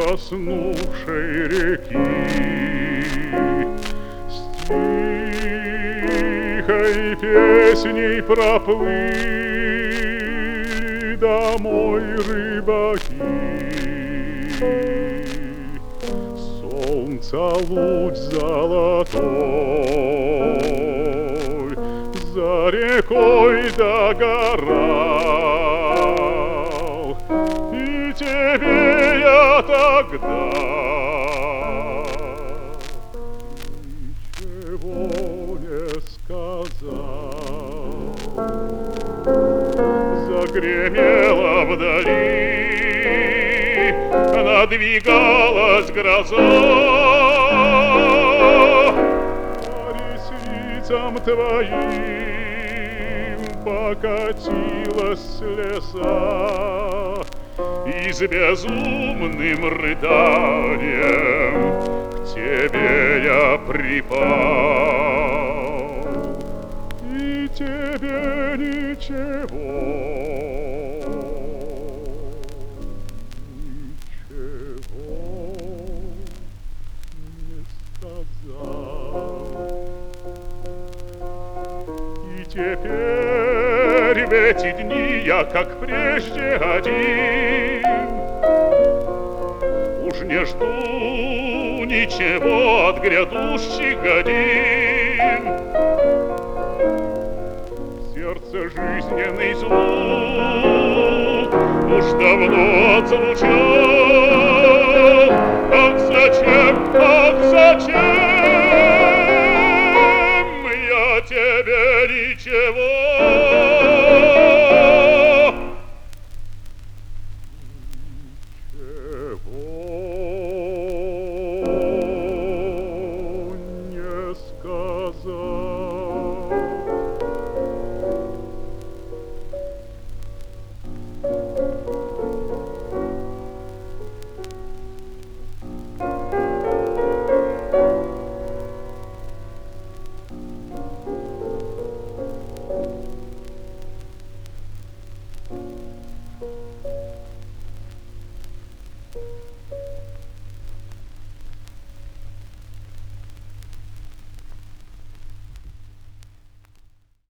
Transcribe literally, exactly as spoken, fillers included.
заснувшей реки. С тихой песней проплыли домой рыбаки. Солнца луч золотой за рекой догорал, и тебе я тогда ничего не сказал. Загремела вдали, надвигалась гроза, по ресницам твоим покатилась слеза, и с безумным рыданием к тебе я припал, и тебе ничего. Теперь в эти дни я, как прежде, один, уж не жду ничего от грядущих годин. Сердце жизненный звук уж давно отзвучал,